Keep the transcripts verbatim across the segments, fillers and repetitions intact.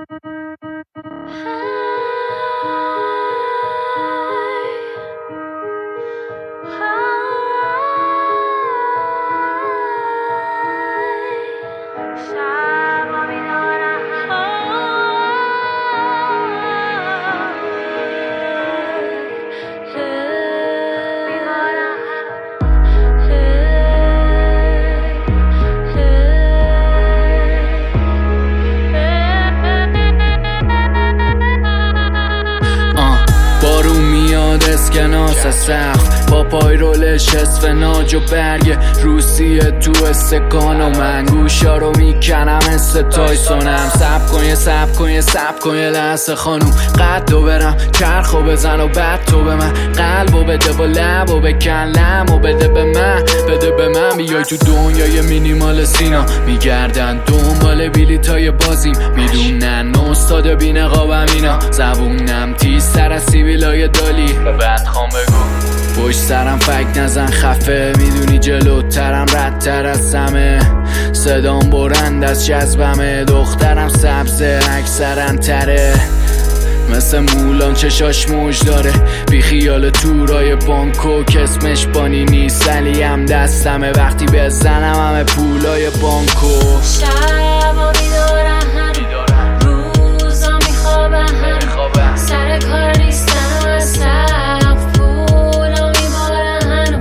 اسکناس سقف با پای رولش اسفناج و برگ روسیه تو استکان و من گوشا رو میکنم مثل تایسونم. سب کن یه سب کن یه سب کن یه لحظه خانوم قدو برم چرخو بزن و بعد تو به من قلبو بده با لب و بکن لمو بده به من بده به من بیای تو دنیای مینیمال سینا میگردن دنبال بیلیتای بازیم میدونن استاد بی نقابم اینا زبونم تیزتر از سیبیلای دالی بعد خام بگو پشت سرم فک نزن خفه میدونی جلوترم ردتر از سمه صدام برند از جذبمه دخترم سبزه اکثرا تره مثل مولان چشاش موج داره بی خیال تورای بانکو کسمش بانی نیست علی هم دستمه وقتی بزنم همه پولای بانکو شبا بیدارم هنو روزا میخوابم هنو سر کار نیستم از سقف پولا میبارم هنو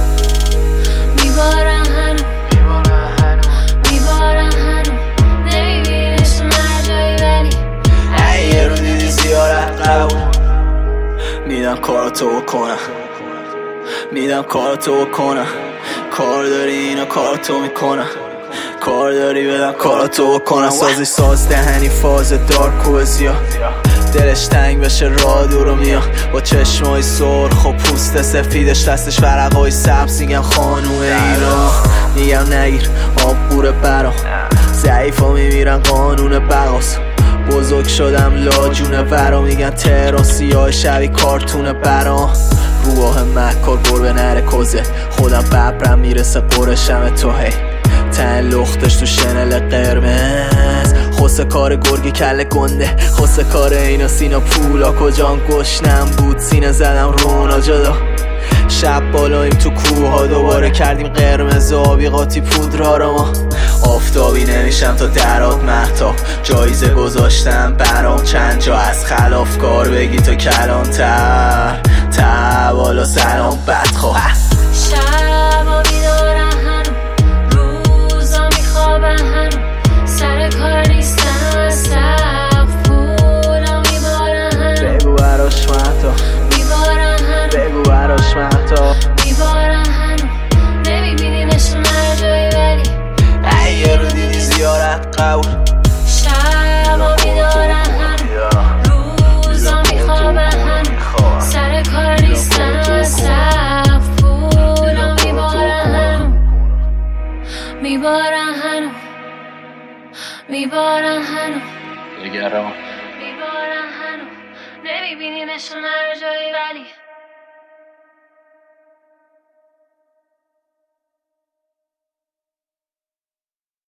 میبارم هنو میبارم هنو نمیبینش من جایی ولی ای یه رو دیدی زیارت قبول میدم کاراتو بکنم میدم کاراتو بکنم کار داری اینا کاراتو میکنم کار داری بدم کاراتو بکنم سازش ساز دهنی فاز دارک و زیاد دلش تنگ بشه راه دورو میاد با چشمای سرخ و پوست سفیدش دستش ورقای سبز میگم خانوم اینا میگم نگیر آب بوره برام ضعیفا میمیرن قانون بقاس بزرگ شدم لاجونه ورا میگن تراسی های شبی کارتون برام روح مکار گربه نره کوزه خودم ببرم میرسه قرشم تو هی تن لختش تو شنل قرمز خوسه کار گرگی کل گنده خوسه کار اینا سینا پولا کجان گشنم بود سینه زدم رونا جدا شب بالایم تو کوه ها دوباره کردیم قرمز آبی قاطی پودرا رو ما آفتابی نمیشم تا درات مهتاب جایزه گذاشتم برام چند جا از خلافکار بگی تو کلانتر تا بالا سلام بدخواه شبا بیدارم هنو روزا میخوابم هنو سر کار نیستم از سقف پولا میبارم هنو بگو براش مهتاب میبارم هنو بگو براش مهتاب میبارم هنو نمیبینیمش من جایی ولی ای یه رو دیدی زیارت قبول شبا بیدارم هنو روزا میخوابم هنو سر کار نیستم از سقف پولا میبارم هنو میبارم هنو میبارم هنو نگران میبارم هنو نمیبینیمش من جایی ولی